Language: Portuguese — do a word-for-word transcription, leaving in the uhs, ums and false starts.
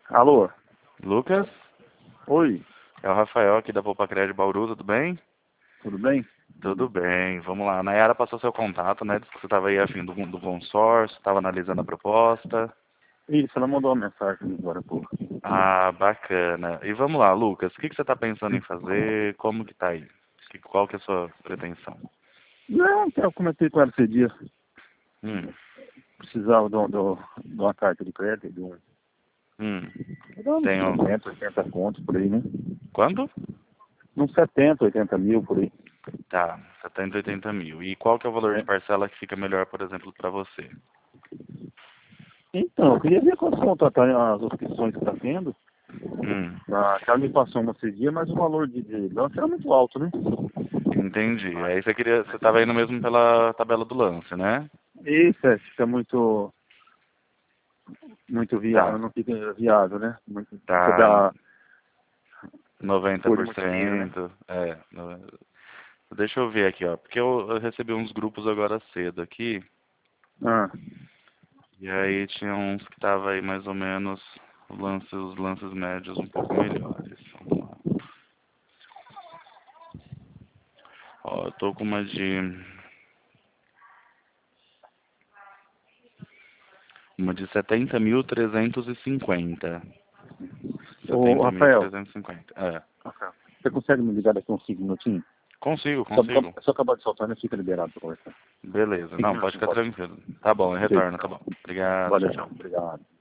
Alô? Lucas, Oi, é o Rafael aqui da Poupa Crédito Bauru, tudo bem? tudo bem? Tudo bem, vamos lá. A Nayara passou seu contato, né? Disse que você estava aí afim do, do consórcio, estava analisando a proposta. Isso, ela mandou uma mensagem agora há pouco. Ah, bacana. E vamos lá, Lucas, o que, que você está pensando em fazer? Como que tá aí? Que- Qual que é a sua pretensão? Não, eu comentei com ela esse dia. Hum, Precisava de, um- de um- de uma carta de crédito, de um, hum, de uns tenho... setenta, oitenta contos por aí, né? Quanto? Uns setenta, oitenta mil por aí. Tá, setenta, oitenta mil. E qual que é o valor de É. parcela que fica melhor, por exemplo, para você? Então, eu queria ver quantos contratarem as opções que está tendo. Hum, Ah, ela me passou uma esse dia, mas o valor de, de lance era muito alto, né? entendi. Aí você queria, você estava indo mesmo pela tabela do lance, né? Isso, é, fica muito, muito viável, Tá, não fica viável, né? Muito, sobre tá. a noventa cor de por muito dinheiro, né? cento É. no- Deixa eu ver aqui, ó. Porque eu, eu recebi uns grupos agora cedo aqui. Ah, E aí tinha uns que tava aí mais ou menos os lances, os lances médios um pouco melhores. Vamos lá. Ó, eu tô com uma de. Uma de setenta mil trezentos e cinquenta. ô, ô, setenta mil Rafael, trezentos e cinquenta. É. você consegue me ligar daqui uns cinco minutinhos? Consigo, Só, consigo. só acabar de soltar, né? Fica liberado pra conversar. Beleza. Cinco Não, pode minutinhos, ficar pode. tranquilo. Tá bom, Feito, retorna, tá então. bom. Obrigado, tchau, Valeu, tchau. obrigado.